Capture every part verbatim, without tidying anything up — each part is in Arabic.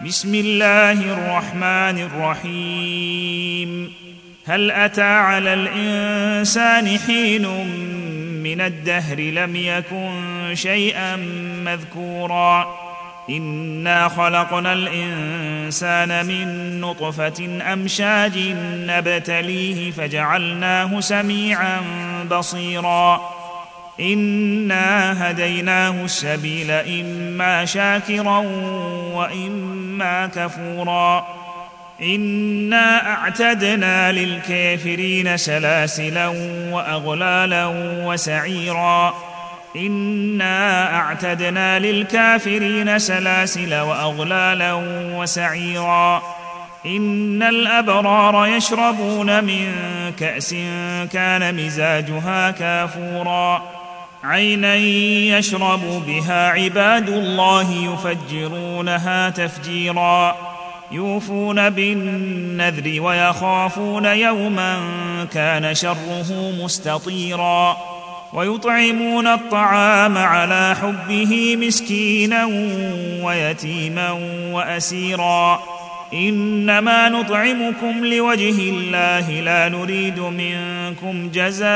بسم الله الرحمن الرحيم. هل أتى على الإنسان حين من الدهر لم يكن شيئا مذكورا إنا خلقنا الإنسان من نطفة أمشاج نبتليه فجعلناه سميعا بصيرا إنا هديناه السبيل إما شاكرا وإما كفورا إنا أعتدنا للكافرين سلاسلا وأغلالا وسعيرا إنا أعتدنا للكافرين سلاسل وأغلالا وسعيرا إن الأبرار يشربون من كأس كان مزاجها كافورا عينا يشرب بها عباد الله يفجرونها تفجيرا يوفون بالنذر ويخافون يوما كان شره مستطيرا ويطعمون الطعام على حبه مسكينا ويتيما وأسيرا إنما نطعمكم لوجه الله لا نريد منكم جزاء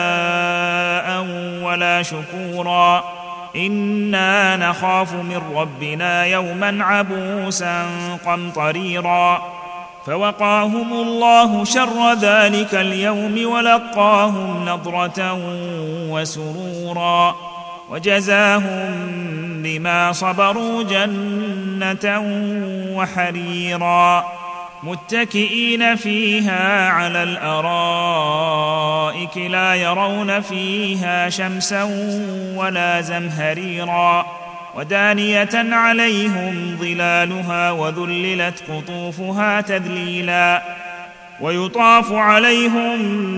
ولا شكورا إنا نخاف من ربنا يوما عبوسا قمطريرا فوقاهم الله شر ذلك اليوم ولقاهم نضرة وسرورا وجزاهم بما صبروا جنة وحريرا متكئين فيها على الأرائك لا يرون فيها شمسا ولا زمهريرا ودانية عليهم ظلالها وذللت قطوفها تذليلا ويطاف عليهم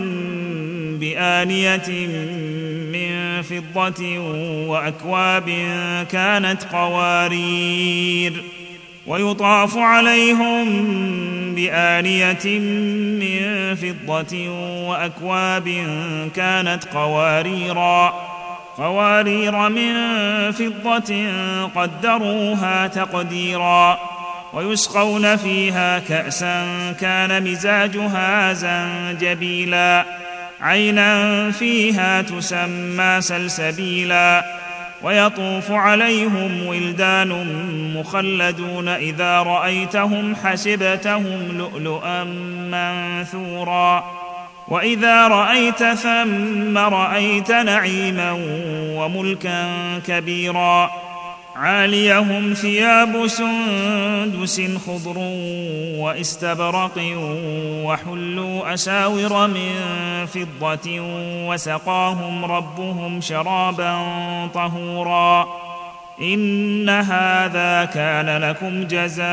بآنية من فضة وأكواب كانت قوارير ويطاف عليهم بآنية من فضة وأكواب كانت قواريرا قوارير من فضة قدروها تقديرا ويسقون فيها كأسا كان مزاجها زنجبيلا عينا فيها تسمى سلسبيلا ويطوف عليهم ولدان مخلدون إذا رأيتهم حسبتهم لؤلؤا منثورا وإذا رأيت ثم رأيت نعيما وملكا كبيرا عاليهم ثياب سندس خضر واستبرق وحلوا أساور من فضة وسقاهم ربهم شرابا طهورا إن هذا كان لكم جزاء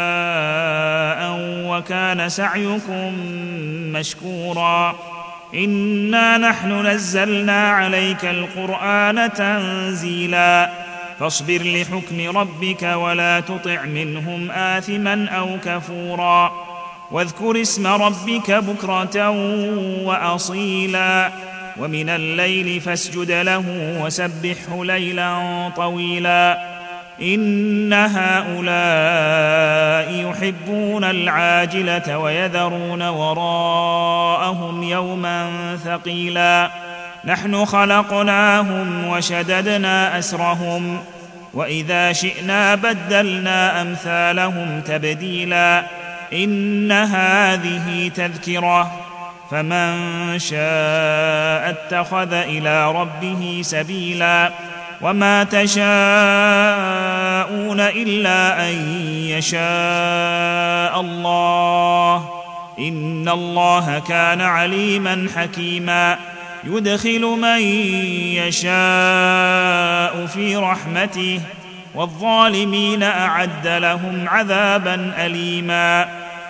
وكان سعيكم مشكورا إنا نحن نزلنا عليك القرآن تنزيلا فاصبر لحكم ربك ولا تطع منهم آثما أو كفورا واذكر اسم ربك بكرة وأصيلا ومن الليل فاسجد له وسبحه ليلا طويلا إن هؤلاء يحبون العاجلة ويذرون وراءهم يوما ثقيلا نحن خلقناهم وشددنا أسرهم وإذا شئنا بدلنا أمثالهم تبديلا إن هذه تذكرة فمن شاء اتخذ إلى ربه سبيلا وما تشاءون إلا أن يشاء الله إن الله كان عليما حكيما يدخل من يشاء في رحمته والظالمين أعد لهم عذابا أليما